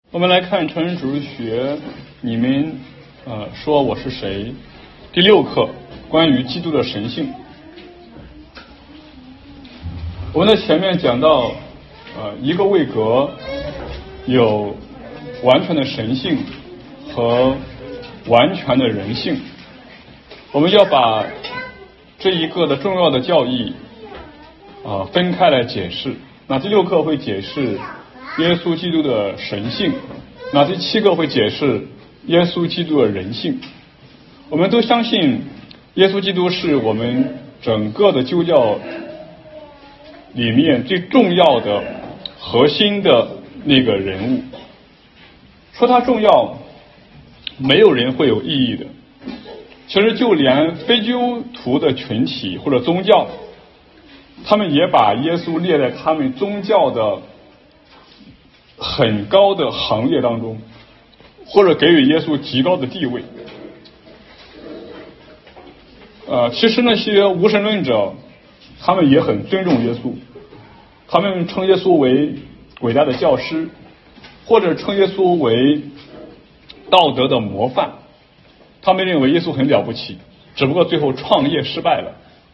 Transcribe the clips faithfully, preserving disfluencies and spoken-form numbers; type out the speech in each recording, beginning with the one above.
我们来看成人主日学，你们呃说我是谁？第六课，关于基督的神性。我们在前面讲到，呃，一个位格有完全的神性和完全的人性。我们要把这一个的重要的教义啊、呃、分开来解释。那第六课会解释耶稣基督的神性，那第七个会解释耶稣基督的人性。我们都相信耶稣基督是我们整个的基督教里面最重要的核心的那个人物。说他重要，没有人会有异议的。其实就连非基督徒的群体或者宗教，他们也把耶稣列在他们宗教的很高的行列当中，或者给予耶稣极高的地位。呃，其实那些无神论者，他们也很尊重耶稣，他们称耶稣为伟大的教师，或者称耶稣为道德的模范。他们认为耶稣很了不起，只不过最后创业失败了。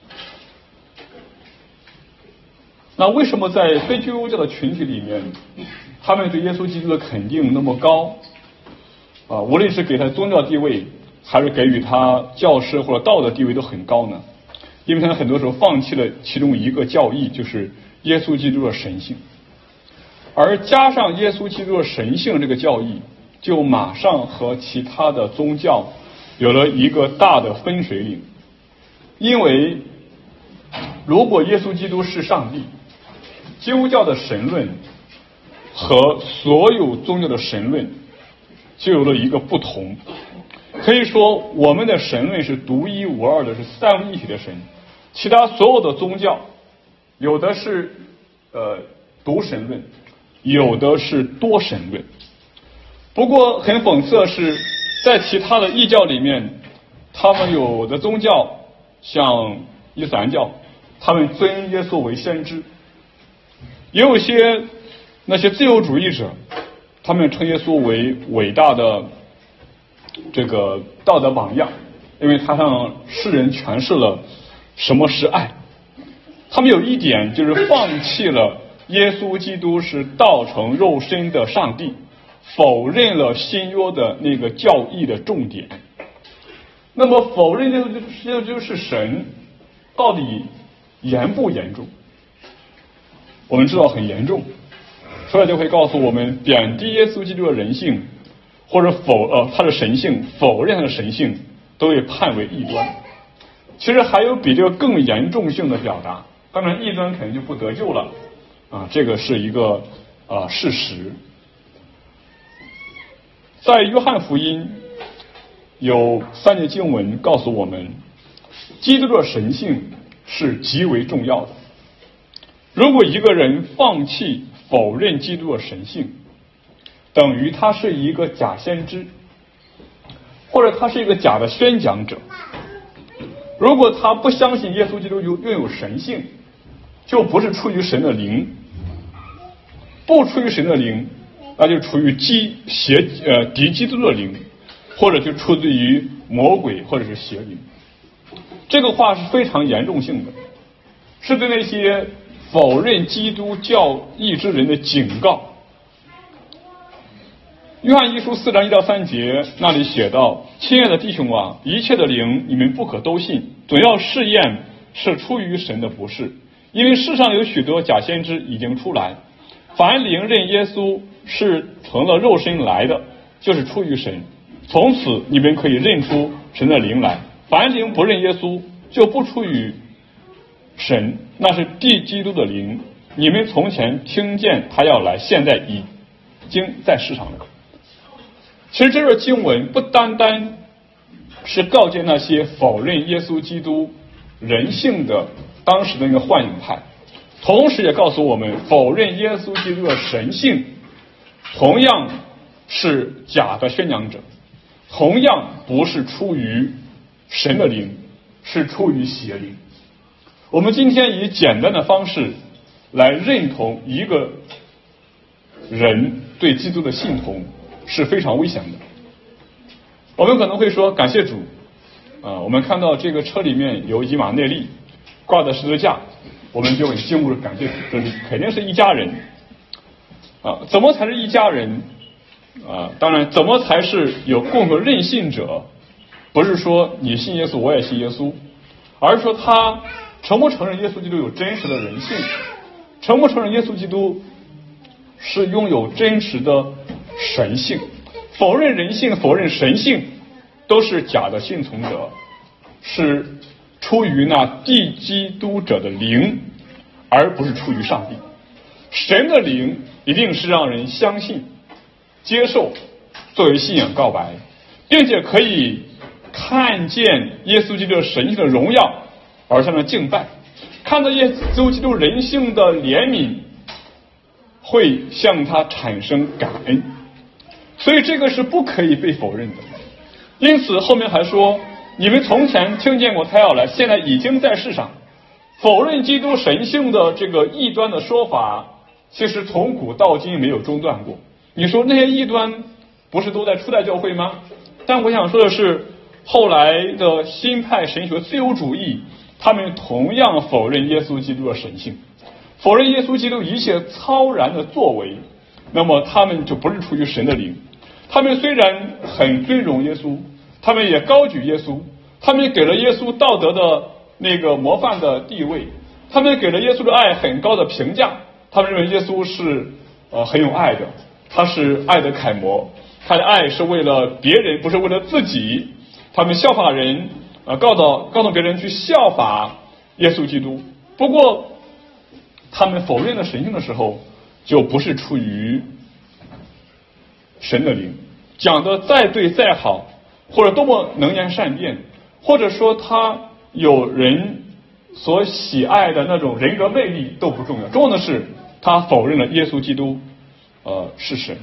那为什么在非基督教的群体里面，他们对耶稣基督的肯定那么高啊？无论是给他宗教地位，还是给予他教师或者道德地位都很高呢？因为他们很多时候放弃了其中一个教义，就是耶稣基督的神性。而加上耶稣基督的神性这个教义，就马上和其他的宗教有了一个大的分水岭。因为如果耶稣基督是上帝，基督教的神论和所有宗教的神论就有了一个不同。可以说我们的神论是独一无二的，是三位一体的神。其他所有的宗教有的是呃独神论，有的是多神论。不过很讽刺的是，在其他的异教里面，他们有的宗教像伊斯兰教，他们尊耶稣为先知。也有些那些自由主义者，他们称耶稣为伟大的这个道德榜样，因为他向世人诠释了什么是爱。他们有一点就是放弃了耶稣基督是道成肉身的上帝，否认了新约的那个教义的重点。那么否认耶稣基督是神，到底严不严重？我们知道很严重。所以就会告诉我们，贬低耶稣基督的人性，或者否呃他的神性，否认他的神性，都会判为异端。其实还有比这个更严重性的表达，当然异端肯定就不得救了啊，这个是一个啊、呃、事实。在约翰福音有三节经文告诉我们，基督的神性是极为重要的。如果一个人放弃否认基督的神性，等于他是一个假先知，或者他是一个假的宣讲者。如果他不相信耶稣基督拥有神性，就不是出于神的灵，不出于神的灵，那就出于基邪呃敌基督的灵，或者就出自于魔鬼或者是邪灵。这个话是非常严重性的，是对那些否认基督教义之人的警告。约翰一书四章一到三节那里写道：亲爱的弟兄啊，一切的灵你们不可都信，总要试验是出于神的不是，因为世上有许多假先知已经出来。凡灵认耶稣是成了肉身来的，就是出于神，从此你们可以认出神的灵来。凡灵不认耶稣，就不出于神，那是敌基督的灵。你们从前听见他要来，现在已经在世上了。其实这段经文不单单是告诫那些否认耶稣基督人性的当时的那个幻影派，同时也告诉我们，否认耶稣基督的神性同样是假的宣讲者，同样不是出于神的灵，是出于邪灵。我们今天以简单的方式来认同一个人对基督的信同是非常危险的。我们可能会说，感谢主啊，我们看到这个车里面有以马内利挂的十字架，我们就很敬慕感谢主，这是肯定是一家人啊。怎么才是一家人啊？当然，怎么才是有共同认信者？不是说你信耶稣我也信耶稣，而是说他承不承认耶稣基督有真实的人性，承不承认耶稣基督是拥有真实的神性。否认人性否认神性都是假的信从者，是出于那地基督者的灵，而不是出于上帝。神的灵一定是让人相信接受作为信仰告白，并且可以看见耶稣基督神性的荣耀而向他敬拜，看到耶稣基督人性的怜悯会向他产生感恩，所以这个是不可以被否认的。因此后面还说，你们从前听见过他要来，现在已经在世上。否认基督神性的这个异端的说法，其实从古到今没有中断过。你说那些异端不是都在初代教会吗？但我想说的是，后来的新派神学自由主义，他们同样否认耶稣基督的神性，否认耶稣基督一切超然的作为，那么他们就不是出于神的灵。他们虽然很尊荣耶稣，他们也高举耶稣，他们给了耶稣道德的那个模范的地位，他们给了耶稣的爱很高的评价，他们认为耶稣是呃很有爱的，他是爱的楷模，他的爱是为了别人，不是为了自己。他们效法人，呃，告诉告诉别人去效法耶稣基督。不过，他们否认了神性的时候，就不是出于神的灵，讲的再对再好，或者多么能言善辩，或者说他有人所喜爱的那种人格魅力都不重要，重要的是他否认了耶稣基督呃是神。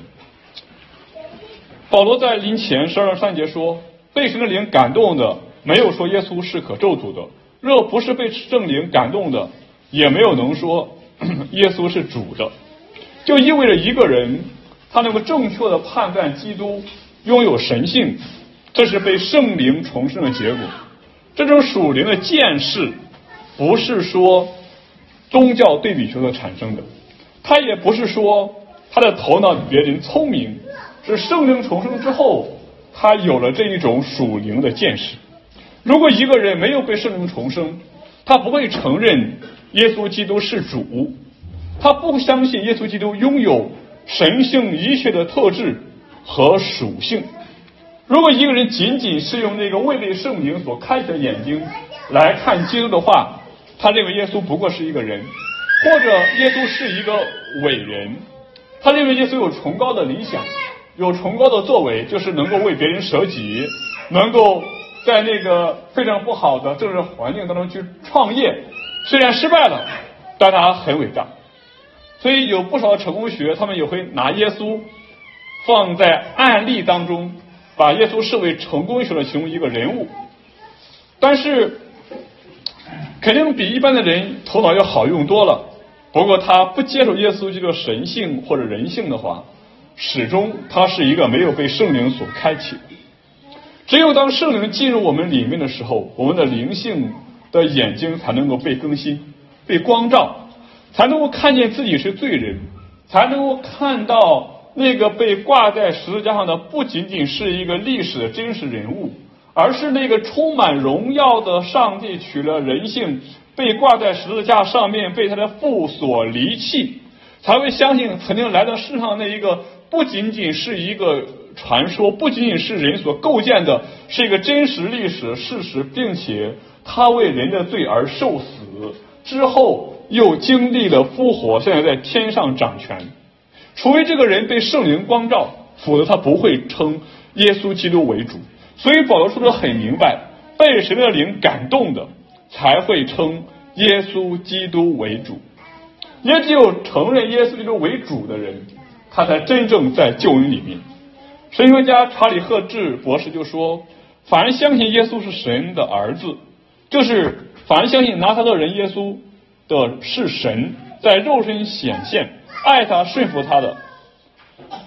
保罗在临前十二章三节说，被神的灵感动的，没有说耶稣是可咒诅的；若不是被圣灵感动的，也没有能说耶稣是主的。就意味着一个人他能够正确的判断基督拥有神性，这是被圣灵重生的结果。这种属灵的见识不是说宗教对比学所产生的，他也不是说他的头脑比别人聪明，是圣灵重生之后他有了这一种属灵的见识。如果一个人没有被圣灵重生，他不会承认耶稣基督是主，他不相信耶稣基督拥有神性一切的特质和属性。如果一个人仅仅是用那个未被圣灵所开启的眼睛来看基督的话，他认为耶稣不过是一个人，或者耶稣是一个伟人，他认为耶稣有崇高的理想，有崇高的作为，就是能够为别人舍己，能够在那个非常不好的政治环境当中去创业，虽然失败了，但他很伟大。所以有不少的成功学，他们也会拿耶稣放在案例当中，把耶稣视为成功学的其中一个人物。但是肯定比一般的人头脑要好用多了，不过他不接受耶稣这个神性或者人性的话，始终他是一个没有被圣灵所开启的。只有当圣灵进入我们里面的时候，我们的灵性的眼睛才能够被更新，被光照，才能够看见自己是罪人，才能够看到那个被挂在十字架上的不仅仅是一个历史的真实人物，而是那个充满荣耀的上帝取了人性，被挂在十字架上面，被他的父所离弃，才会相信曾经来到世上那一个不仅仅是一个传说，不仅仅是人所构建的，是一个真实历史事实，并且他为人的罪而受死之后又经历了复活，现在在天上掌权。除非这个人被圣灵光照，否则他不会称耶稣基督为主。所以保罗说的很明白，被神的灵感动的才会称耶稣基督为主。也只有承认耶稣基督为主的人，他才真正在救恩里面。神学家查理赫治博士就说，凡相信耶稣是神的儿子，就是凡相信拿撒勒人耶稣的是神，在肉身显现，爱他顺服他的，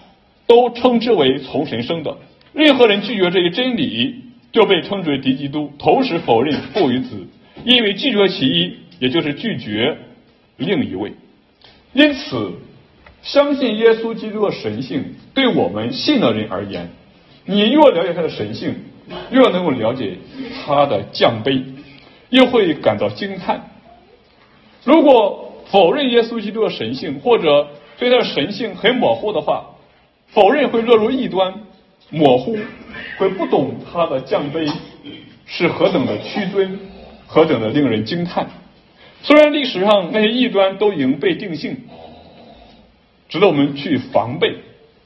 都称之为从神生的。任何人拒绝这一真理，就被称之为敌基督，同时否认父与子，因为拒绝其一，也就是拒绝另一位。因此，相信耶稣基督的神性，对我们信的人而言，你越了解他的神性，越能够了解他的降卑，又会感到惊叹。如果否认耶稣基督的神性，或者对他的神性很模糊的话，否认会落入异端，模糊会不懂他的降卑是何等的屈尊，何等的令人惊叹。虽然历史上那些异端都已经被定性，值得我们去防备，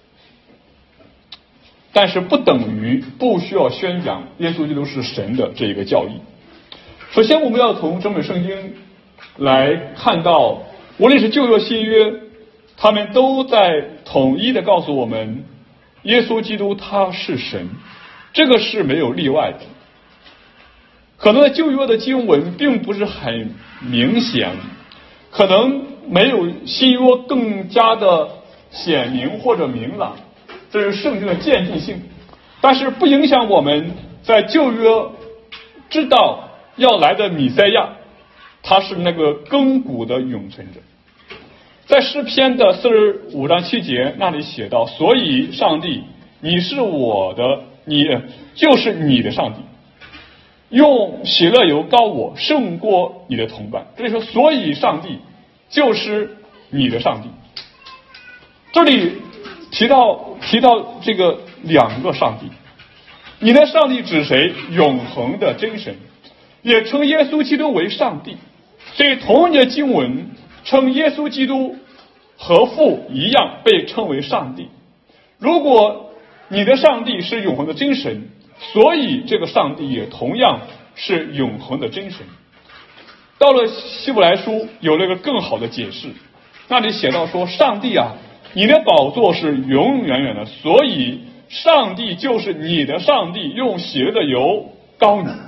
但是不等于不需要宣讲耶稣基督是神的这一个教义。首先，我们要从整本圣经来看到，无论是旧约新约，他们都在统一的告诉我们，耶稣基督他是神，这个是没有例外的。可能在旧约的经文并不是很明显，可能没有新约更加的显明或者明朗，这是圣经的渐进性。但是不影响我们在旧约知道要来的弥赛亚，他是那个亘古的永存者。在诗篇的四十五章七节那里写道，所以上帝，你是我的，你就是你的上帝，用喜乐油膏我，胜过你的同伴。这里说，所以上帝就是你的上帝。这里提到提到这个两个上帝，你的上帝指谁？永恒的真神，也称耶稣基督为上帝。所以同一节经文称耶稣基督和父一样被称为上帝。如果你的上帝是永恒的真神，所以这个上帝也同样是永恒的真神。到了希伯来书有了一个更好的解释，那里写到说，上帝啊，你的宝座是永永远远的，所以上帝就是你的上帝，用喜乐的油膏你。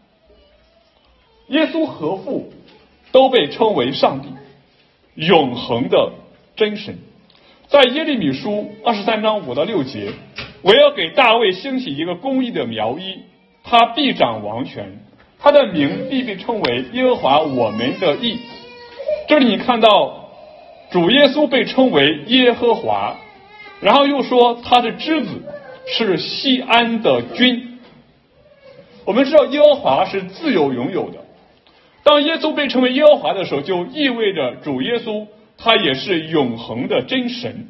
耶稣和父都被称为上帝，永恒的真神。在耶利米书二十三章五到六节，我要给大卫兴起一个公义的苗裔，他必掌王权，他的名必被称为耶和华我们的义。这里你看到主耶稣被称为耶和华，然后又说他是之子，是西安的君。我们知道耶和华是自由拥有的，当耶稣被称为耶和华的时候，就意味着主耶稣他也是永恒的真神。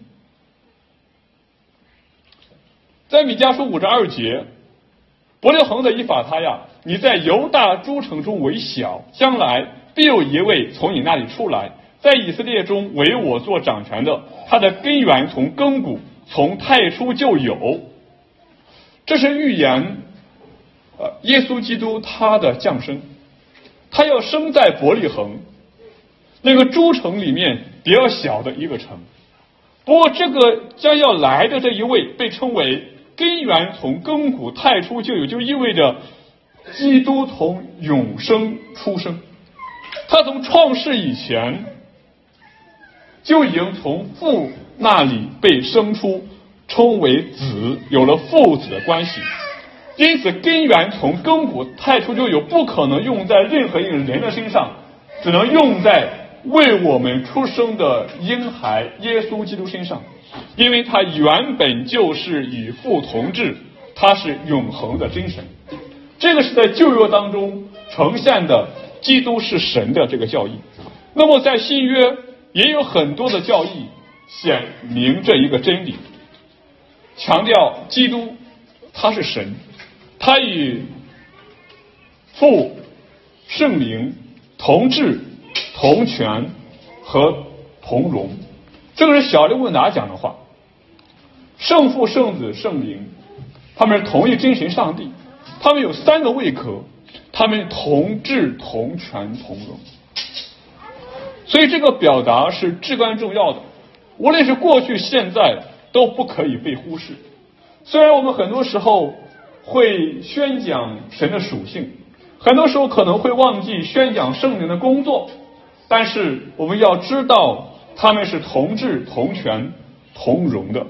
在米迦书五章二节，伯利恒的以法他呀，你在犹大诸城中为小，将来必有一位从你那里出来，在以色列中为我做掌权的，他的根源从亘古，从太初就有。这是预言呃，耶稣基督他的降生，他要生在伯利恒那个诸城里面比较小的一个城。不过这个将要来的这一位被称为根源从亘古太初就有，就意味着基督从永生出生，他从创世以前就已经从父那里被生出，称为子，有了父子的关系。因此根源从亘古太初就有，不可能用在任何一个人的身上，只能用在为我们出生的婴孩耶稣基督身上，因为他原本就是与父同质，他是永恒的真神。这个是在旧约当中呈现的基督是神的这个教义。那么在新约也有很多的教义显明这一个真理，强调基督他是神，他与父圣灵同质同权和同荣。这个是小利问答讲的话，圣父圣子圣灵他们是同一真神上帝，他们有三个位格，他们同质同权同荣。所以这个表达是至关重要的，无论是过去现在都不可以被忽视。虽然我们很多时候会宣讲神的属性，很多时候可能会忘记宣讲圣灵的工作，但是我们要知道他们是同质同权同荣的，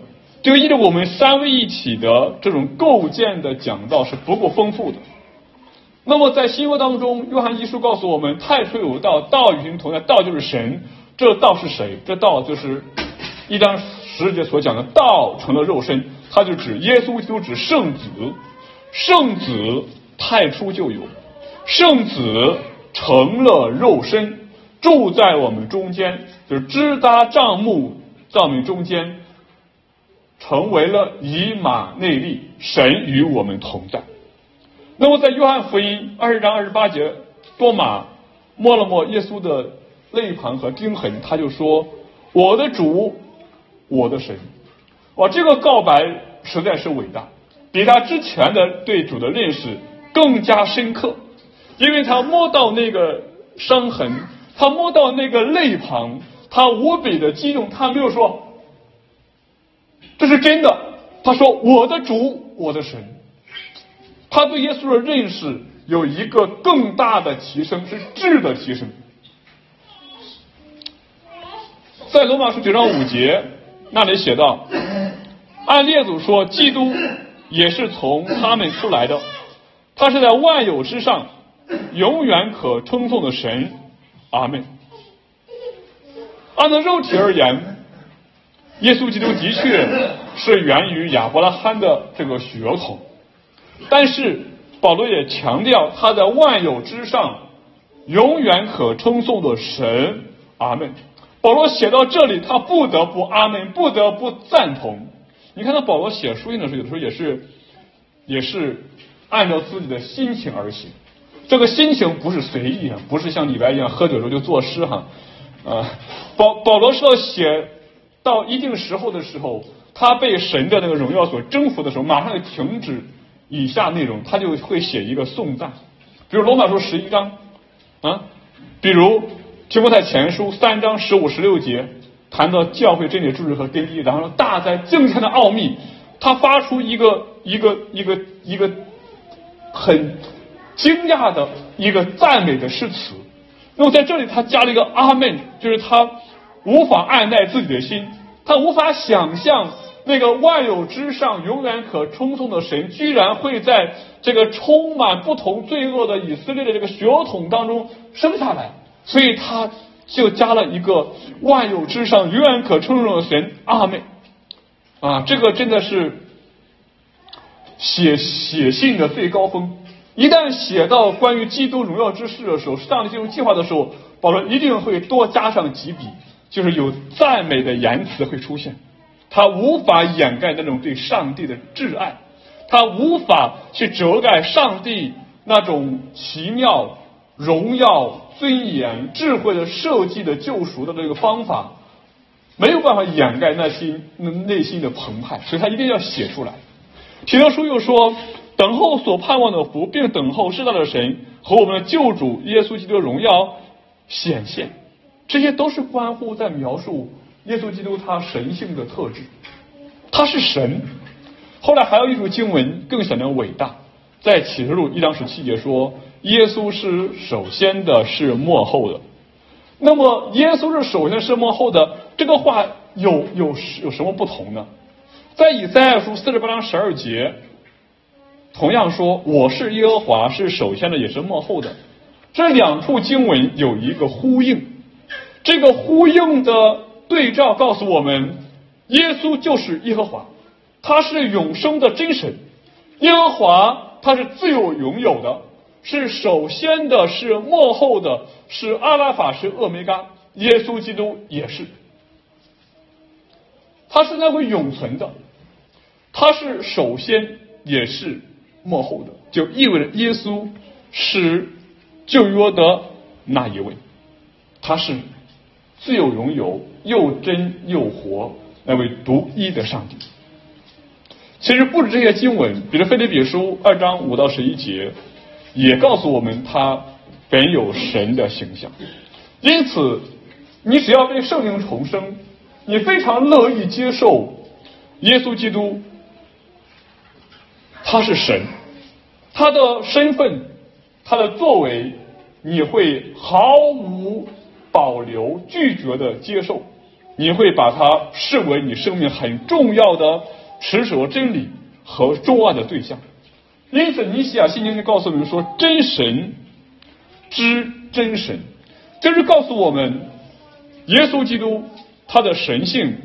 这个依着我们三位一体的这种构建的讲道是不够丰富的。那么在新约当中，约翰一书告诉我们，太初有道，道与神同在，道就是神。这道是谁？这道就是一章十节所讲的道成了肉身，它就指耶稣基督，指圣子。圣子太初就有，圣子成了肉身，住在我们中间，就是支搭帐幕在我们中间，成为了以马内利，神与我们同在。那么在约翰福音二十章二十八节，多马摸了摸耶稣的肋旁和钉痕，他就说：我的主，我的神。哇，这个告白实在是伟大，比他之前的对主的认识更加深刻，因为他摸到那个伤痕，他摸到那个肋旁，他无比的激动，他没有说这是真的，他说我的主，我的神。他对耶稣的认识有一个更大的提升，是质的提升。在罗马书九章五节那里写道，按列祖说，基督也是从他们出来的，他是在万有之上永远可称颂的神。阿们。按照肉体而言，耶稣基督的确是源于亚伯拉罕的这个血统，但是保罗也强调他在万有之上永远可称颂的神。阿们。保罗写到这里，他不得不阿们，不得不赞同。你看到保罗写书信的时候，有的时候也是也是按照自己的心情而写，这个心情不是随意啊，不是像李白一样喝酒的时候就作诗哈。啊，保保罗是要写到一定时候的时候，他被神的那个荣耀所征服的时候，马上就停止以下内容，他就会写一个颂赞。比如罗马书十一章啊，比如提摩太前书三章十五十六节谈到教会真理注释和根基，然后大在敬虔的奥秘，他发出一个一个一个一个很惊讶的一个赞美的诗词。那么在这里他加了一个阿们，就是他无法按耐自己的心，他无法想象那个万有之上永远可称颂的神居然会在这个充满不同罪恶的以色列的这个血统当中生下来，所以他就加了一个万有之上永远可称颂的神。阿们。啊，这个真的是写写信的最高峰。一旦写到关于基督荣耀之事的时候，上帝进入计划的时候，保罗一定会多加上几笔，就是有赞美的言辞会出现。他无法掩盖那种对上帝的挚爱，他无法去遮盖上帝那种奇妙、荣耀、尊严、智慧的设计的救赎的这个方法，没有办法掩盖内心内心的澎湃，所以他一定要写出来。提多书又说，等候所盼望的福，并等候世代的神和我们的救主耶稣基督的荣耀显现，这些都是关乎在描述耶稣基督他神性的特质，他是神。后来还有一处经文更显得伟大，在启示录一章十七节说，耶稣是首先的，是末后的。那么耶稣是首先是末后的，这个话有有有什么不同呢？在以赛亚书四十八章十二节同样说，我是耶和华，是首先的也是末后的。这两处经文有一个呼应，这个呼应的对照告诉我们，耶稣就是耶和华，他是永生的真神。耶和华他是自有永有的，是首先的，是末后的，是阿拉法，是俄梅嘎。耶稣基督也是，他是那位永存的，他是首先也是末后的，就意味着耶稣是旧约的那一位，他是自有永有，又真又活，那位独一的上帝。其实不止这些经文，比如腓立比书二章五到十一节也告诉我们他本有神的形象。因此你只要被圣灵重生，你非常乐意接受耶稣基督他是神，他的身份，他的作为，你会毫无保留拒绝的接受， 你会把它视为你生命很重要的持守真理和重爱的对象。因此尼西亚信经就告诉我们说，真神之真神，就是告诉我们耶稣基督他的神性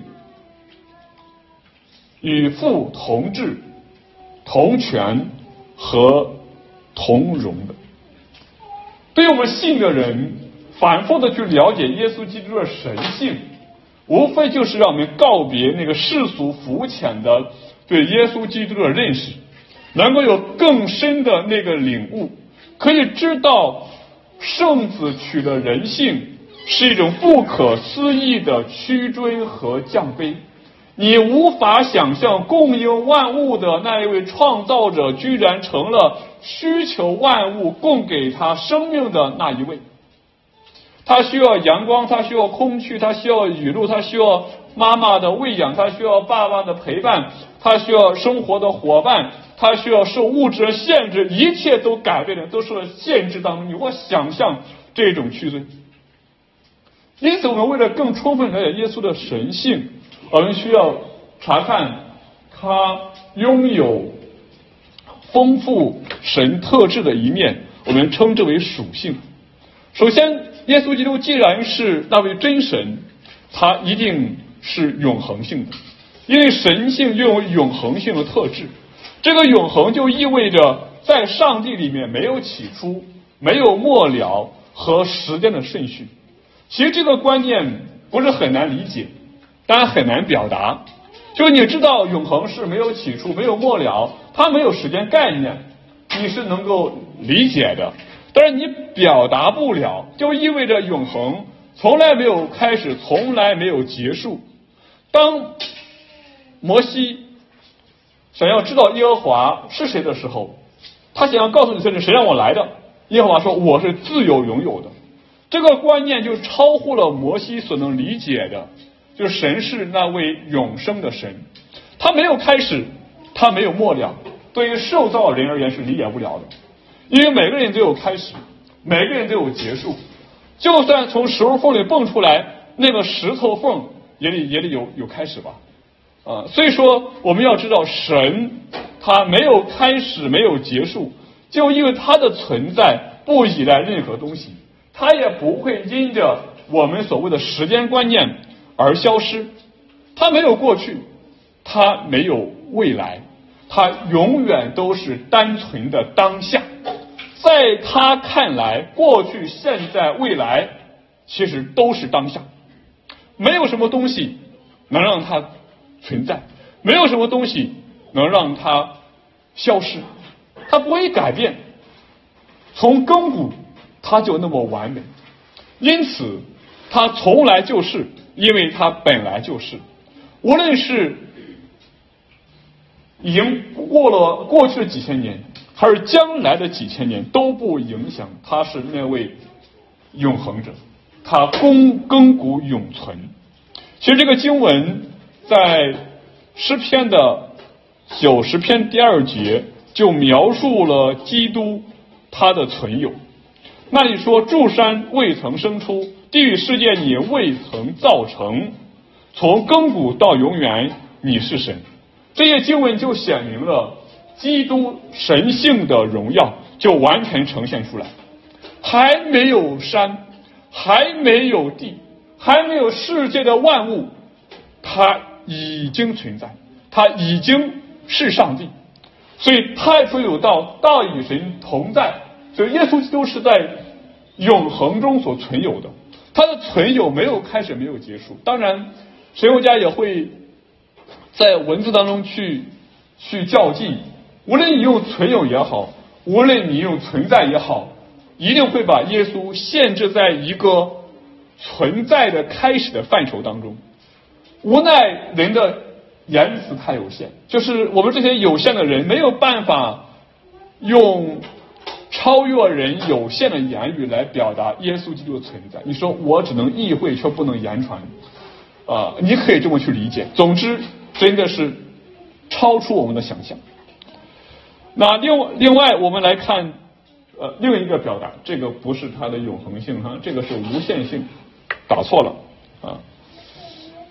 与父同质、同权和同荣的。对于我们信的人反复的去了解耶稣基督的神性，无非就是让我们告别那个世俗肤浅的对耶稣基督的认识，能够有更深的那个领悟，可以知道圣子取的人性是一种不可思议的屈尊和降卑。你无法想象供应万物的那一位创造者居然成了需求万物供给他生命的那一位。他需要阳光，他需要空气，他需要雨露，他需要妈妈的喂养，他需要爸爸的陪伴，他需要生活的伙伴，他需要受物质的限制，一切都改变了，都受了限制当中。你会想象这种屈尊。因此我们为了更充分了解耶稣的神性，我们需要查看他拥有丰富神特质的一面，我们称之为属性。首先，耶稣基督既然是那位真神，他一定是永恒性的，因为神性拥有永恒性的特质。这个永恒就意味着在上帝里面没有起初，没有末了和时间的顺序。其实这个观念不是很难理解，当然很难表达。就是你知道永恒是没有起初，没有末了，它没有时间概念，你是能够理解的，但是你表达不了，就意味着永恒从来没有开始，从来没有结束。当摩西想要知道耶和华是谁的时候，他想要告诉以色列谁让我来的，耶和华说我是自有永有的。这个观念就超乎了摩西所能理解的，就是神是那位永生的神，他没有开始，他没有末了，对于受造人而言是理解不了的。因为每个人都有开始，每个人都有结束，就算从石头缝里蹦出来，那个石头缝也得也得有有开始吧，啊，所以说我们要知道神他没有开始，没有结束，就因为他的存在不依赖任何东西，他也不会因着我们所谓的时间观念而消失。他没有过去，他没有未来，他永远都是单纯的当下。在他看来，过去、现在、未来其实都是当下，没有什么东西能让它存在，没有什么东西能让它消失，它不会改变，从亘古它就那么完美，因此它从来就是，因为它本来就是，无论是已经过了过去的几千年，还是将来的几千年，都不影响他是那位永恒者，他亘亘古永存。其实这个经文在诗篇的九十篇第二节就描述了基督他的存有。那里说，诸山未曾生出，地狱世界你未曾造成，从亘古到永远你是神。这些经文就显明了基督神性的荣耀就完全呈现出来。还没有山，还没有地，还没有世界的万物，他已经存在，他已经是上帝。所以太初有道，道与神同在，所以耶稣基督是在永恒中所存有的，他的存有没有开始，没有结束。当然神学家也会在文字当中去去较劲，无论你用存有也好，无论你用存在也好，一定会把耶稣限制在一个存在的开始的范畴当中。无奈人的言辞太有限，就是我们这些有限的人没有办法用超越人有限的言语来表达耶稣基督的存在。你说我只能意会却不能言传，啊、呃，你可以这么去理解。总之真的是超出我们的想象。那另外另外我们来看呃另一个表达，这个不是它的永恒性哈，这个是无限性，打错了啊。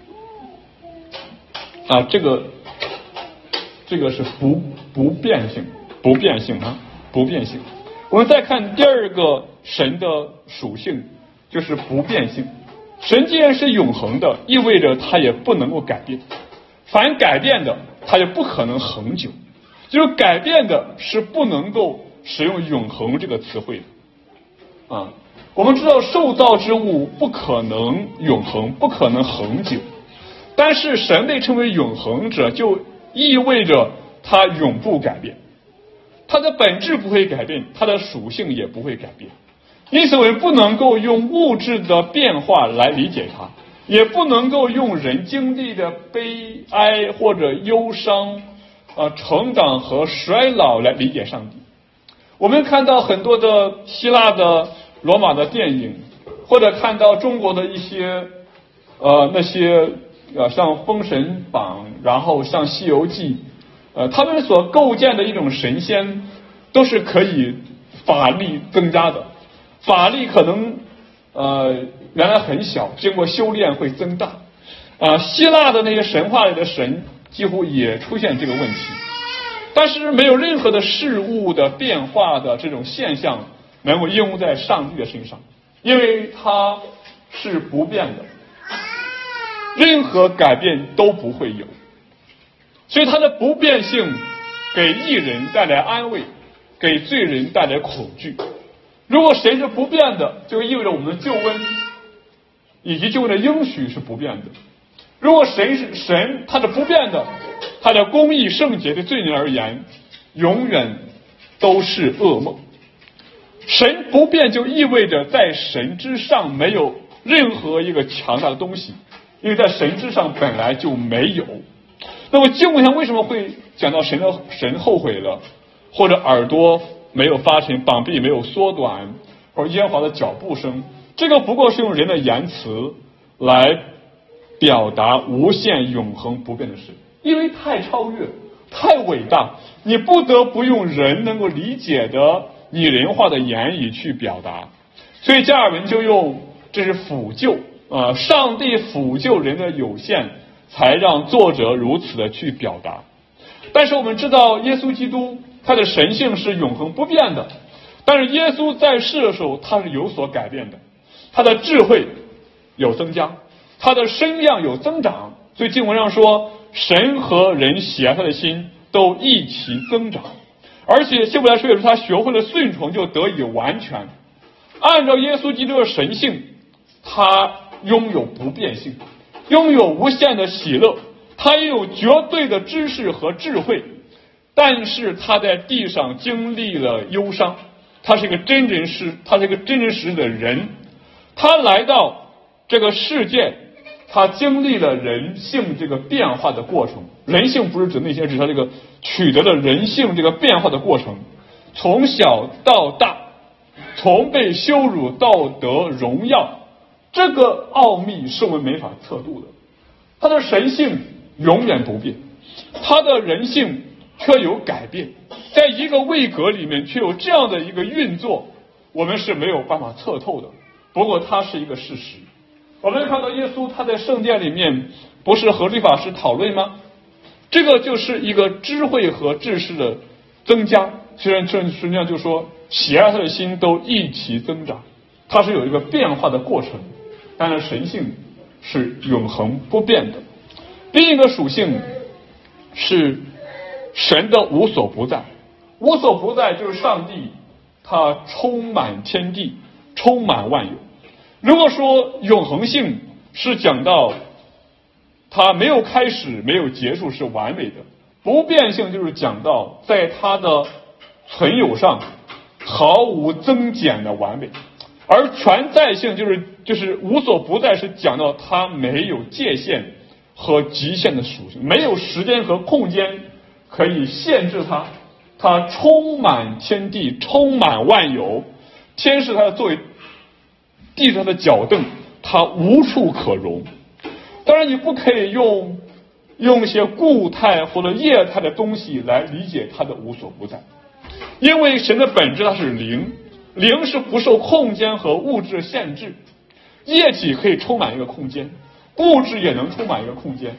啊，这个这个是不不变性，不变性啊，不变性。我们再看第二个神的属性，就是不变性。神既然是永恒的，意味着它也不能够改变，凡改变的它就不可能恒久，就是改变的是不能够使用永恒这个词汇的啊。我们知道受造之物不可能永恒，不可能恒久，但是神被称为永恒者，就意味着它永不改变，它的本质不会改变，它的属性也不会改变。因此我们不能够用物质的变化来理解它，也不能够用人经历的悲哀或者忧伤、呃、成长和衰老来理解上帝。我们看到很多的希腊的、罗马的电影，或者看到中国的一些呃那些呃像《封神榜》，然后像《西游记》，呃他们所构建的一种神仙都是可以法力增加的，法力可能呃原来很小，经过修炼会增大。啊、呃，希腊的那些神话里的神几乎也出现这个问题，但是没有任何的事物的变化的这种现象能够应用在上帝的身上，因为它是不变的，任何改变都不会有，所以它的不变性给义人带来安慰，给罪人带来恐惧。如果神是不变的，就意味着我们的救恩以及救恩的应许是不变的。如果神是神，他是不变的，他的公义圣洁对罪人而言永远都是噩梦。神不变就意味着在神之上没有任何一个强大的东西，因为在神之上本来就没有。那么经文上为什么会讲到神的神后悔了，或者耳朵没有发沉，膀臂没有缩短，或者耶和华的脚步声？这个不过是用人的言辞来表达无限永恒不变的事，因为太超越太伟大，你不得不用人能够理解的拟人化的言语去表达。所以加尔文就用这是辅救啊、呃，上帝辅救人的有限，才让作者如此的去表达。但是我们知道耶稣基督他的神性是永恒不变的，但是耶稣在世的时候他是有所改变的，他的智慧有增加，他的身量有增长。所以经文上说神和人喜爱他的心都一起增长，而且希伯来书也说他学会了顺从就得以完全。按照耶稣基督的神性，他拥有不变性，拥有无限的喜乐，他也有绝对的知识和智慧，但是他在地上经历了忧伤，他是一个真人实他是一个真人实的人，他来到这个世界，他经历了人性这个变化的过程。人性不是指那些，指他这个取得了人性这个变化的过程，从小到大，从被羞辱到得荣耀，这个奥秘是我们没法测度的。他的神性永远不变，他的人性却有改变，在一个位格里面却有这样的一个运作，我们是没有办法测透的。不过它是一个事实。我们看到耶稣他在圣殿里面不是和律法师讨论吗？这个就是一个智慧和知识的增加。虽然实际上就说喜爱他的心都一起增长，它是有一个变化的过程，但是神性是永恒不变的。另一个属性是神的无所不在。无所不在就是上帝他充满天地，充满万有。如果说永恒性是讲到它没有开始没有结束是完美的，不变性就是讲到在它的存有上毫无增减的完美，而全在性就是就是无所不在，是讲到它没有界限和极限的属性，没有时间和空间可以限制它，它充满天地，充满万有，天是它的作为，地是它的脚凳，它无处可容。当然你不可以用用一些固态或者液态的东西来理解它的无所不在，因为神的本质它是灵，灵是不受空间和物质限制。液体可以充满一个空间，物质也能充满一个空间，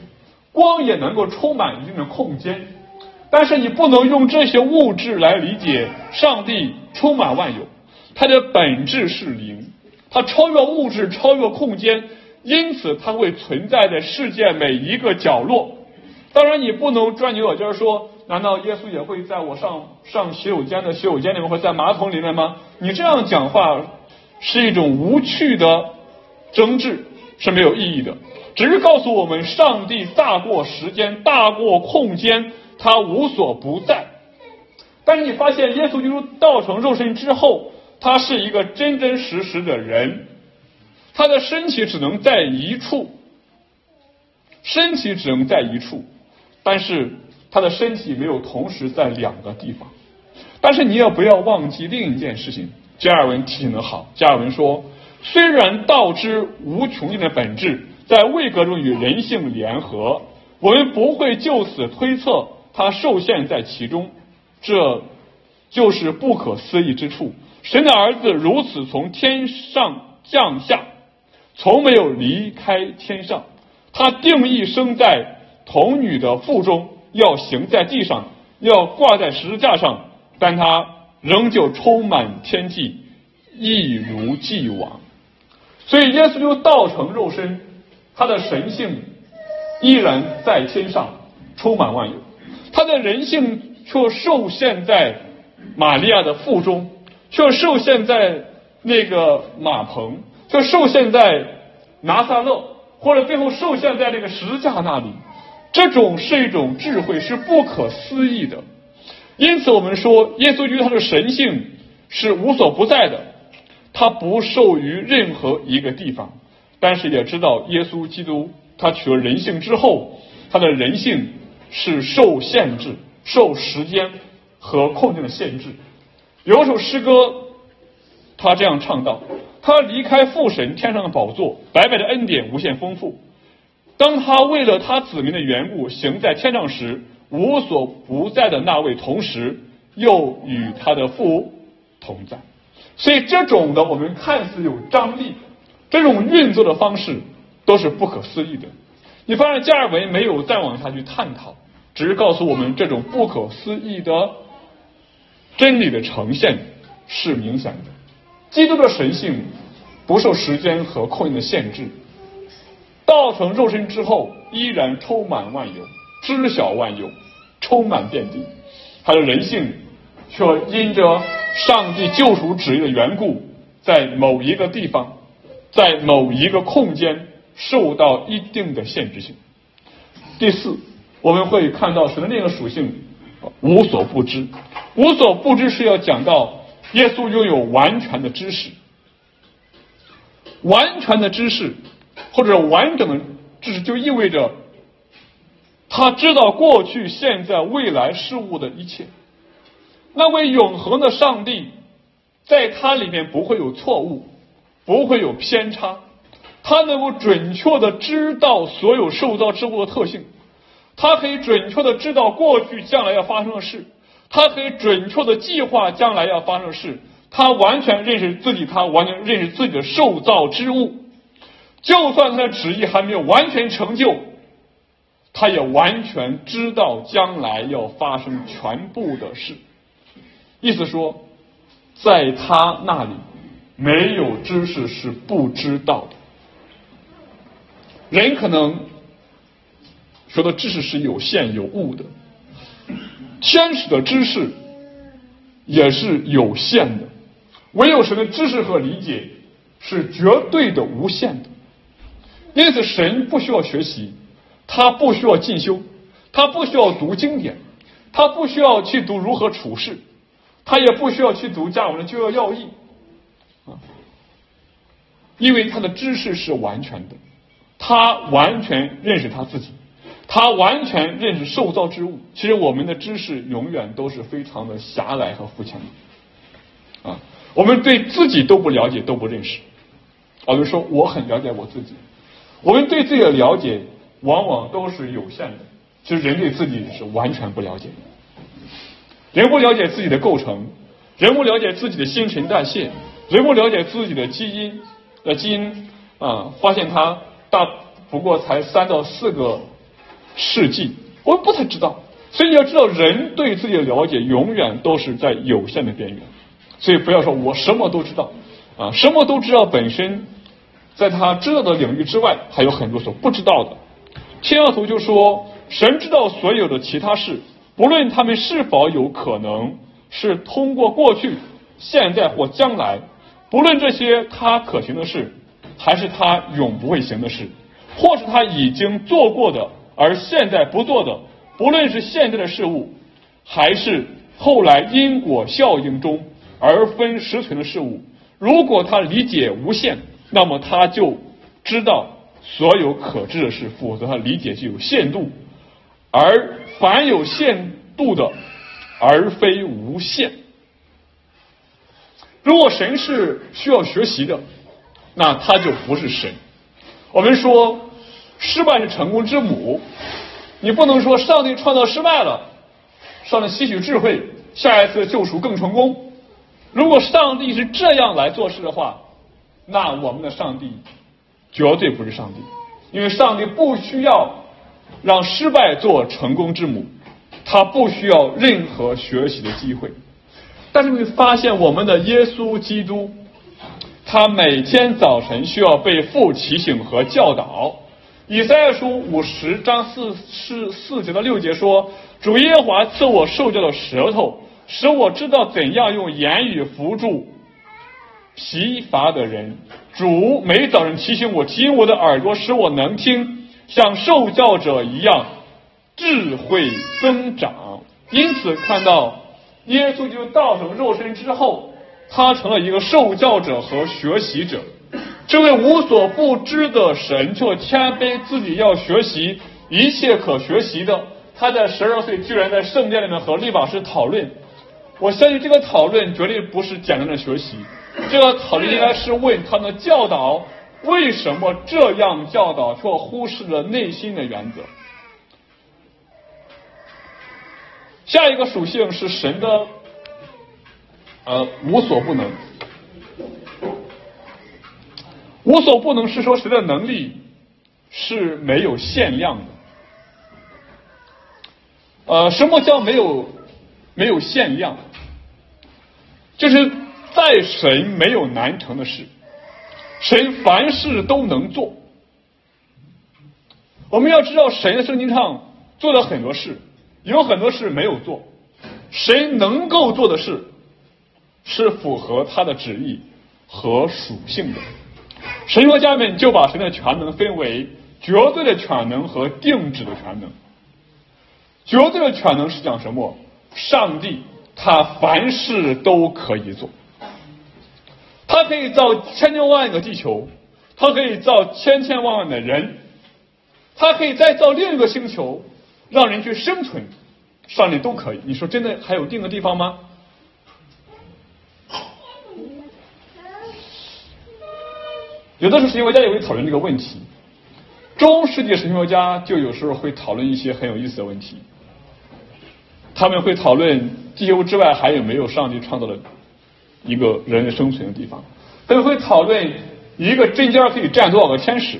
光也能够充满一定的空间，但是你不能用这些物质来理解上帝充满万有，它的本质是灵，它超越物质，超越空间，因此它会存在在世界每一个角落。当然你不能钻牛角尖说，难道耶稣也会在我上上洗手间的洗手间里面，或在马桶里面吗？你这样讲话是一种无趣的争执，是没有意义的，只是告诉我们上帝大过时间，大过空间，他无所不在。但是你发现耶稣基督道成肉身之后，他是一个真真实实的人，他的身体只能在一处，身体只能在一处，但是他的身体没有同时在两个地方。但是你也不要忘记另一件事情，加尔文提醒得好，加尔文说，虽然道之无穷尽的本质在位格中与人性联合，我们不会就此推测它受限在其中，这就是不可思议之处。神的儿子如此从天上降下，从没有离开天上，他定义生在童女的腹中，要行在地上，要挂在十字架上，但他仍旧充满天际，一如既往。所以耶稣就道成肉身，他的神性依然在天上充满万有，他的人性却受限在玛利亚的腹中，却受限在那个马棚，却受限在拿撒勒，或者最后受限在那个十字架那里。这种是一种智慧，是不可思议的。因此我们说耶稣基督他的神性是无所不在的，他不受于任何一个地方。但是也知道耶稣基督他取了人性之后，他的人性是受限制，受时间和空间的限制。有一首诗歌他这样唱道，他离开父神天上的宝座，白白的恩典无限丰富，当他为了他子民的缘故行在天上时，无所不在的那位同时又与他的父同在。所以这种的我们看似有张力，这种运作的方式都是不可思议的。你发现加尔文没有再往下去探讨，只是告诉我们这种不可思议的真理的呈现是明显的。基督的神性不受时间和空间的限制，道成肉身之后依然充满万有，知晓万有，充满遍地。他的人性却因着上帝救赎旨意的缘故，在某一个地方，在某一个空间受到一定的限制性。第四，我们会看到神的另一个属性，无所不知。无所不知是要讲到耶稣拥有完全的知识，完全的知识或者完整的知识，就意味着他知道过去现在未来事物的一切。那位永恒的上帝在他里面不会有错误，不会有偏差，他能够准确的知道所有受造之物的特性，他可以准确的知道过去将来要发生的事，他可以准确的计划将来要发生的事，他完全认识自己，他完全认识自己的受造之物。就算他的旨意还没有完全成就，他也完全知道将来要发生全部的事。意思说，在他那里没有知识是不知道的。人可能说的知识是有限有误的，天使的知识也是有限的，唯有神的知识和理解是绝对的无限的。因此神不需要学习，他不需要进修，他不需要读经典，他不需要去读如何处事，他也不需要去读加尔文的救要要义啊，因为他的知识是完全的，他完全认识他自己，他完全认识受造之物。其实我们的知识永远都是非常的狭隘和肤浅的啊，我们对自己都不了解，都不认识。我们说我很了解我自己，我们对自己的了解往往都是有限的。其实人对自己是完全不了解的，人不了解自己的构成，人不了解自己的新陈代谢，人不了解自己的基因的基因啊，发现它大不过才三到四个事迹，我们不太知道。所以你要知道，人对自己的了解永远都是在有限的边缘。所以不要说我什么都知道啊，什么都知道本身在他知道的领域之外还有很多所不知道的。天奥图就说，神知道所有的其他事，不论他们是否有可能是通过过去、现在或将来，不论这些他可行的事还是他永不会行的事，或是他已经做过的而现在不做的，不论是现在的事物还是后来因果效应中而分实存的事物，如果他理解无限，那么他就知道所有可知的事，否则他理解就有限度。而凡有限度的，而非无限。如果神是需要学习的，那他就不是神。我们说失败是成功之母，你不能说上帝创造失败了，上帝吸取智慧，下一次救赎更成功。如果上帝是这样来做事的话，那我们的上帝绝对不是上帝，因为上帝不需要让失败做成功之母，他不需要任何学习的机会。但是你会发现，我们的耶稣基督，他每天早晨需要被父提醒和教导。以赛亚书五十章四四四节到六节说，主耶和华赐我受教的舌头，使我知道怎样用言语扶助疲乏的人。主每早晨提醒我，提醒我的耳朵，使我能听，像受教者一样智慧增长。因此看到耶稣就道成肉身之后，他成了一个受教者和学习者。这位无所不知的神却谦卑自己，要学习一切可学习的。他在十二岁居然在圣殿里面和律法师讨论，我相信这个讨论绝对不是简单的学习，这个讨论应该是问他的教导为什么这样教导，却忽视了内心的原则。下一个属性是神的呃无所不能。无所不能是说神的能力是没有限量的。呃，什么叫没有没有限量？就是在神没有难成的事，神凡事都能做。我们要知道，神的圣经上做了很多事，有很多事没有做。神能够做的事是符合他的旨意和属性的。神学家们就把神的全能分为绝对的全能和定旨的全能。绝对的全能是讲什么？上帝他凡事都可以做，他可以造千千万个地球，他可以造千千万万的人，他可以再造另一个星球让人去生存，上帝都可以。你说真的还有定的地方吗？有的时候神学家也会讨论这个问题，中世纪神学家就有时候会讨论一些很有意思的问题。他们会讨论地球之外还有没有上帝创造的一个人生存的地方，他们会讨论一个针尖可以站多少个天使，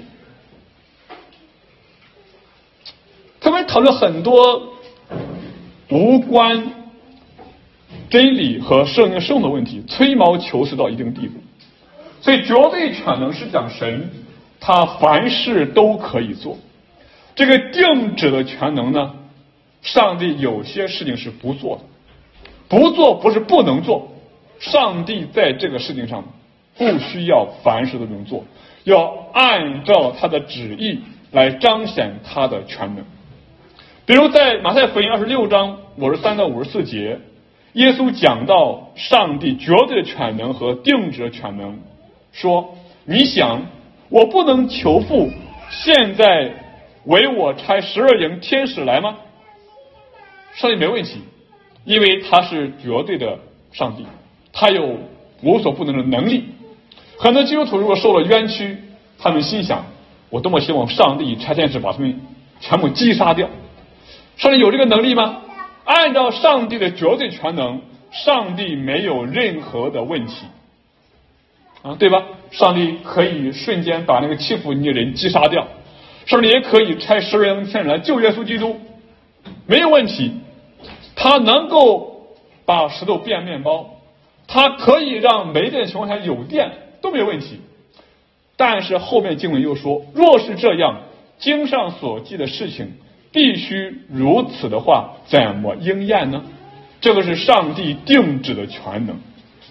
他们讨论很多无关真理和圣经生活的问题，吹毛求疵到一定地步。所以绝对全能是讲神他凡事都可以做。这个定旨的全能呢，上帝有些事情是不做的，不做不是不能做，上帝在这个事情上不需要凡事都能做，要按照他的旨意来彰显他的全能。比如在马太福音二十六章五十三到五十四节，耶稣讲到上帝绝对的全能和定旨的全能，说你想我不能求父现在为我差十二营天使来吗？上帝没问题，因为他是绝对的上帝，他有无所不能的能力。很多基督徒如果受了冤屈，他们心想我多么希望上帝差天使把他们全部击杀掉。上帝有这个能力吗？按照上帝的绝对全能，上帝没有任何的问题啊，对吧？上帝可以瞬间把那个欺负你的人击杀掉， 上帝也可以差十二营天使来救耶稣基督，没有问题。他能够把石头变面包，他可以让没电情况下有电，都没有问题。但是后面经文又说，若是这样，经上所记的事情必须如此的话，怎么应验呢？这个是上帝定旨的全能。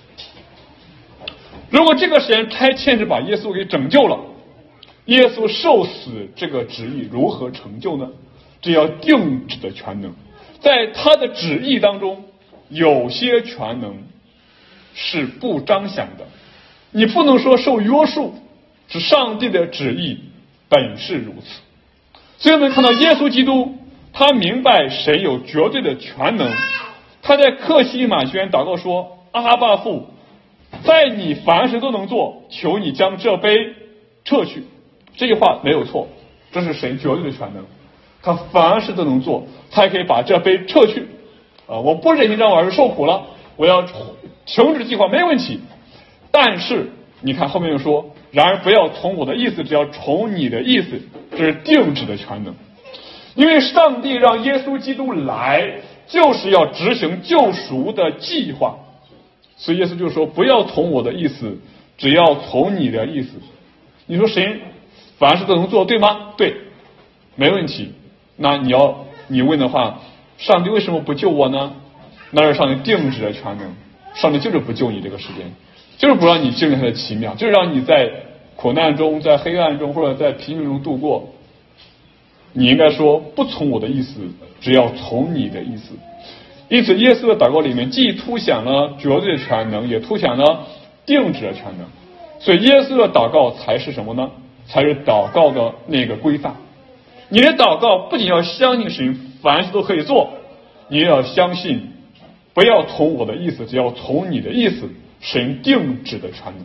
如果这个神差天使把耶稣给拯救了，耶稣受死这个旨意如何成就呢？这要定旨的全能。在他的旨意当中，有些全能是不彰显的，你不能说受约束，是上帝的旨意本是如此。所以我们看到耶稣基督，他明白神有绝对的全能。他在客西马学院祷告说，阿爸父，在你凡事都能做，求你将这杯撤去。这句话没有错，这是神绝对的全能，他凡事都能做，他也可以把这杯撤去啊！我不忍心让我儿子受苦了，我要停止计划，没问题。但是你看后面又说，然而不要从我的意思，只要从你的意思，这是定旨的全能。因为上帝让耶稣基督来，就是要执行救赎的计划，所以耶稣就说，不要从我的意思，只要从你的意思。你说神凡事都能做，对吗？对，没问题。那你要你问的话，上帝为什么不救我呢？那是上帝定旨的全能，上帝就是不救你这个时间，就是不让你经历他的奇妙，就是让你在苦难中，在黑暗中，或者在贫穷中度过。你应该说，不从我的意思，只要从你的意思。因此耶稣的祷告里面既凸显了绝对的全能，也凸显了定旨的全能。所以耶稣的祷告才是什么呢？才是祷告的那个规范。你的祷告不仅要相信神凡事都可以做，你也要相信不要从我的意思，只要从你的意思，神定旨的全能。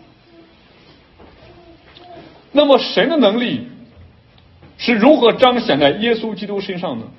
那么神的能力是如何彰显在耶稣基督身上呢？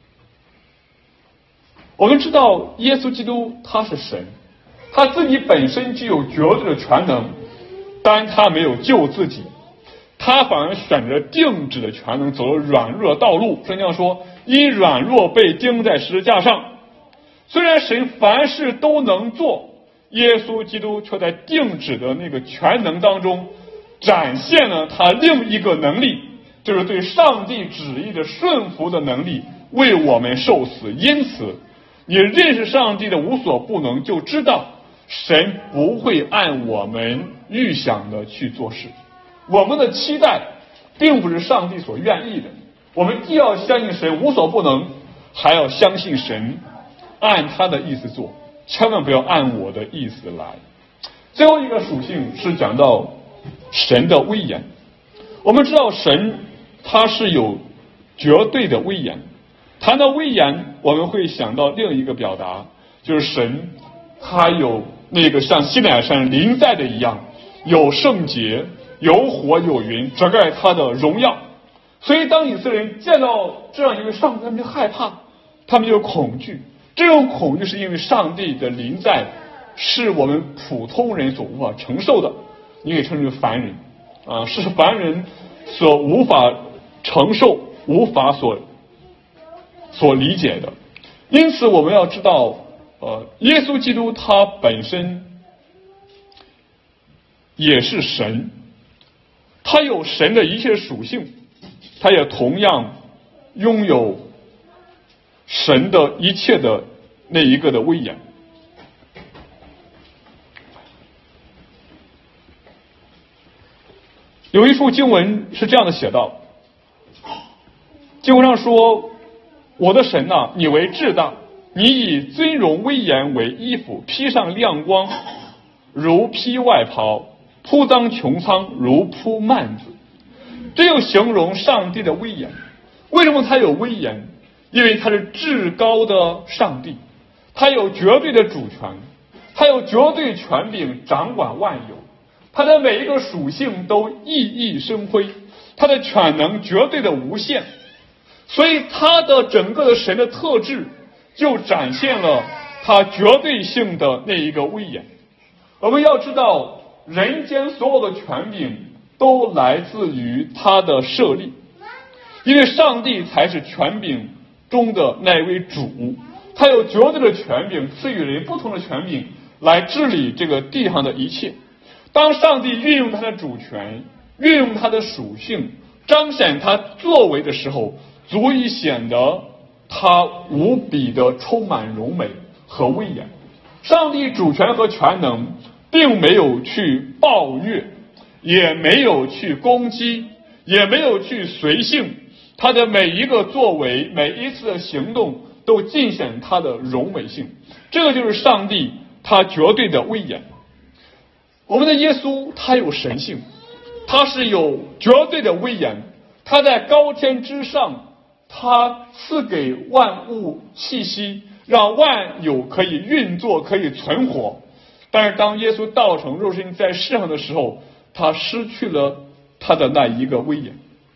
我们知道耶稣基督他是神，他自己本身具有绝对的全能，但他没有救自己，他反而选择定旨的全能，走了软弱的道路。圣经上说，因软弱被钉在十字架上。虽然神凡事都能做，耶稣基督却在定旨的那个全能当中展现了他另一个能力，就是对上帝旨意的顺服的能力，为我们受死。因此你认识上帝的无所不能，就知道神不会按我们预想的去做事。我们的期待并不是上帝所愿意的，我们既要相信神无所不能，还要相信神按他的意思做，千万不要按我的意思来。最后一个属性是讲到神的威严。我们知道神他是有绝对的威严，谈到威严，我们会想到另一个表达，就是神他有那个像西乃山临在的一样，有圣洁，有火有云遮盖他的荣耀。所以当以色列人见到这样一位上帝，他们就害怕，他们就恐惧。这种恐惧是因为上帝的临在是我们普通人所无法承受的，你可以称之为凡人啊，是凡人所无法承受、无法所所理解的。因此我们要知道，呃，耶稣基督他本身也是神，他有神的一切属性，他也同样拥有神的一切的那一个的威严。有一处经文是这样的写道，经文上说，我的神啊，你为至大，你以尊荣威严为衣服，披上亮光如披外袍，铺臧穹苍如铺幔子。这又形容上帝的威严。为什么他有威严？因为他是至高的上帝，他有绝对的主权，他有绝对权柄掌管万有，他的每一个属性都熠熠生辉，他的全能绝对的无限。所以他的整个的神的特质就展现了他绝对性的那一个威严。我们要知道，人间所有的权柄都来自于他的设立， 因为上帝才是权柄中的那位主，他有绝对的权柄，赐予人不同的权柄来治理这个地上的一切。当上帝运用他的主权，运用他的属性，彰显他作为的时候，足以显得他无比的充满荣美和威严。上帝主权和全能并没有去暴虐，也没有去攻击，也没有去随性，他的每一个作为，每一次的行动都尽显他的荣美性。这个就是上帝他绝对的威严。我们的耶稣他有神性，他是有绝对的威严，他在高天之上，他赐给万物气息，让万有可以运作，可以存活。但是当耶稣道成肉身在世上的时候，他失去了他的那一个威严。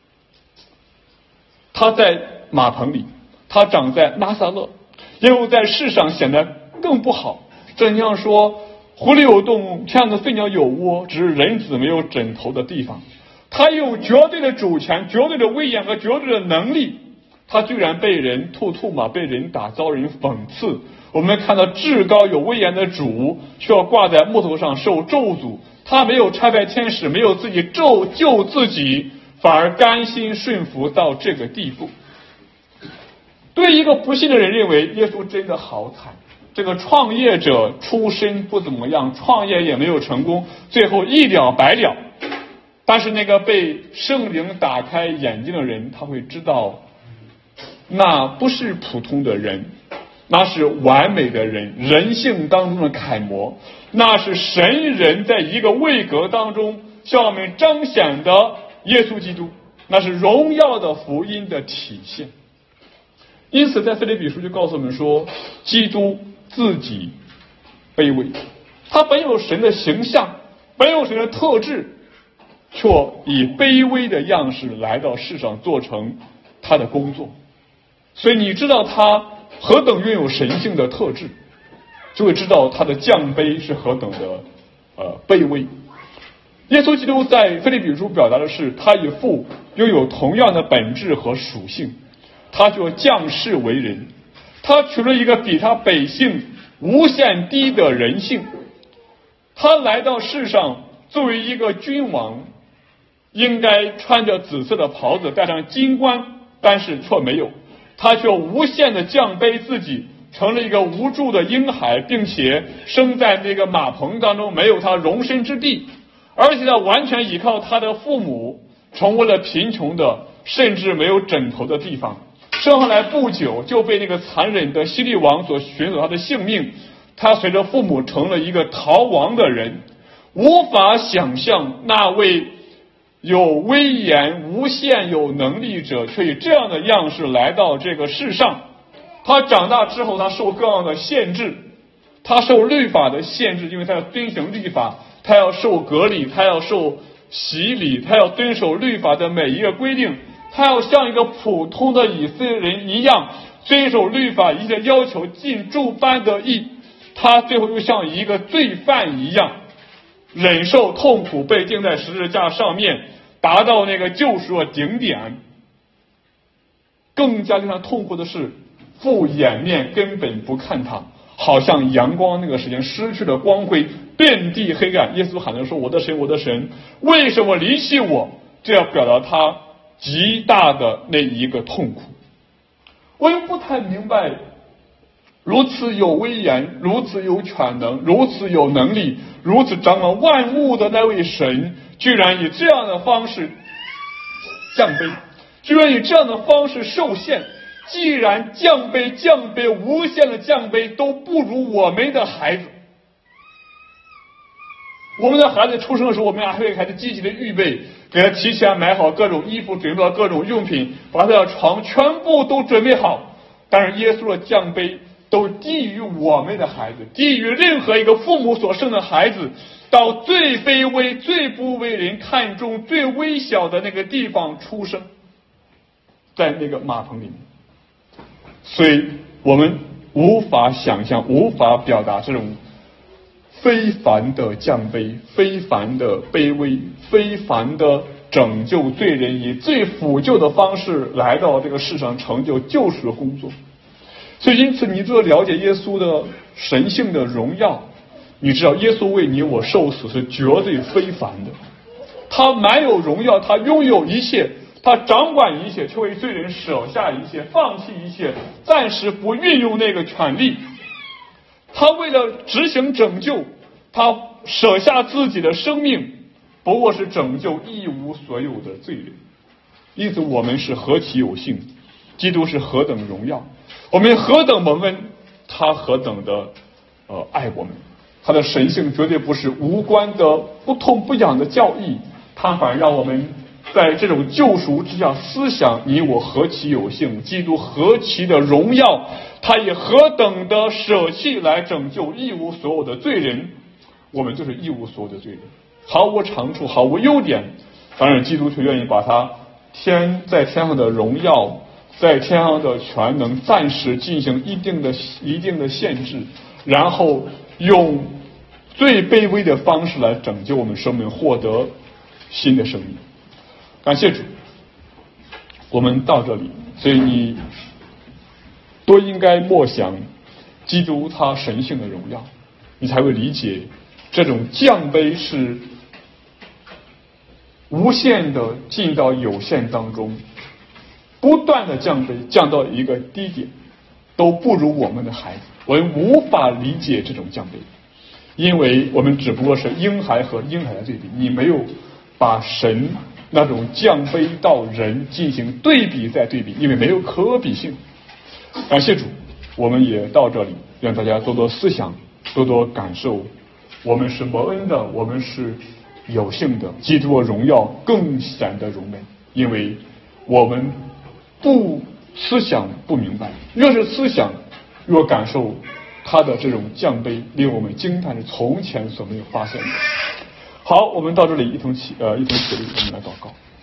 他在马棚里，他长在拿撒勒，因为在世上显得更不好。正像说，狐狸有洞，天上的飞鸟有窝，只是人子没有枕头的地方。他有绝对的主权，绝对的威严和绝对的能力，他居然被人吐吐嘛，被人打，遭人讽刺。我们看到至高有威严的主却要挂在木头上受咒诅，他没有差派天使，没有自己救救自己，反而甘心顺服到这个地步。对一个不信的人认为耶稣真的好惨，这个创业者出身不怎么样，创业也没有成功，最后一了百了。但是那个被圣灵打开眼睛的人，他会知道那不是普通的人，那是完美的人，人性当中的楷模，那是神人在一个位格当中向我们彰显的耶稣基督，那是荣耀的福音的体现。因此在腓立比书就告诉我们说，基督自己卑微，他本有神的形象，本有神的特质，却以卑微的样式来到世上做成他的工作。所以你知道他何等拥有神性的特质，就会知道他的降卑是何等的呃卑微。耶稣基督在腓立比书表达的是，他与父拥有同样的本质和属性，他就降世为人，他取了一个比他本性无限低的人性，他来到世上作为一个君王，应该穿着紫色的袍子，戴上金冠，但是却没有，他却无限的降卑自己，成了一个无助的婴孩，并且生在那个马棚当中，没有他容身之地，而且他完全依靠他的父母，成为了贫穷的，甚至没有枕头的地方。生下来不久就被那个残忍的希律王所寻走他的性命，他随着父母成了一个逃亡的人。无法想象那位有威严无限有能力者却以这样的样式来到这个世上。他长大之后，他受各样的限制，他受律法的限制，因为他要遵循律法，他要受隔离，他要受洗礼，他要遵守律法的每一个规定，他要像一个普通的以色列人一样遵守律法一切要求，尽诸般的义。他最后就像一个罪犯一样忍受痛苦，被钉在十字架上面，达到那个救赎的顶点。更加令他痛苦的是，父掩面根本不看他，好像阳光那个时间失去了光辉，遍地黑暗。耶稣喊着说，我的神，我的神，为什么离弃我？这要表达他极大的那一个痛苦。我又不太明白，如此有威严，如此有全能，如此有能力，如此掌管万物的那位神，居然以这样的方式降卑，居然以这样的方式受限。既然降卑降卑无限的降卑都不如我们的孩子，我们的孩子出生的时候，我们还会孩子积极的预备，给他提前买好各种衣服，准备好各种用品，把他的床全部都准备好。但是耶稣的降卑都低于我们的孩子，低于任何一个父母所生的孩子，到最卑微最不为人看重最微小的那个地方出生，在那个马棚里面。所以我们无法想象，无法表达这种非凡的降卑，非凡的卑微，非凡的拯救罪人，以最腐旧的方式来到这个世上，成就救赎的工作。所以因此你只有了解耶稣的神性的荣耀，你知道耶稣为你我受死是绝对非凡的，他满有荣耀，他拥有一切，他掌管一切，却为罪人舍下一切，放弃一切，暂时不运用那个权利。他为了执行拯救，他舍下自己的生命，不过是拯救一无所有的罪人。因此我们是何其有幸，基督是何等荣耀，我们何等蒙恩，他何等的呃爱我们。他的神性绝对不是无关的不痛不痒的教义，他反而让我们在这种救赎之下思想你我何其有幸，基督何其的荣耀，他也何等的舍弃来拯救一无所有的罪人。我们就是一无所有的罪人，毫无长处，毫无优点，当然基督却愿意把他天在天上的荣耀，在天上的全能暂时进行一定的一定的限制，然后用最卑微的方式来拯救我们生命，获得新的生命。感谢主，我们到这里，所以你多应该默想基督他神性的荣耀，你才会理解这种降卑是无限的进到有限当中，不断的降卑，降到一个低点，都不如我们的孩子。我们无法理解这种降卑，因为我们只不过是婴孩和婴孩的对比，你没有把神那种降卑到人进行对比再对比，因为没有可比性。感谢主，我们也到这里，让大家多多思想，多多感受，我们是蒙恩的，我们是有幸的，基督的荣耀更显得荣美，因为我们不思想不明白，越是思想越感受他的这种降卑，令我们惊叹是从前所没有发现的。好，我们到这里一同起呃一同起立，我们来祷告。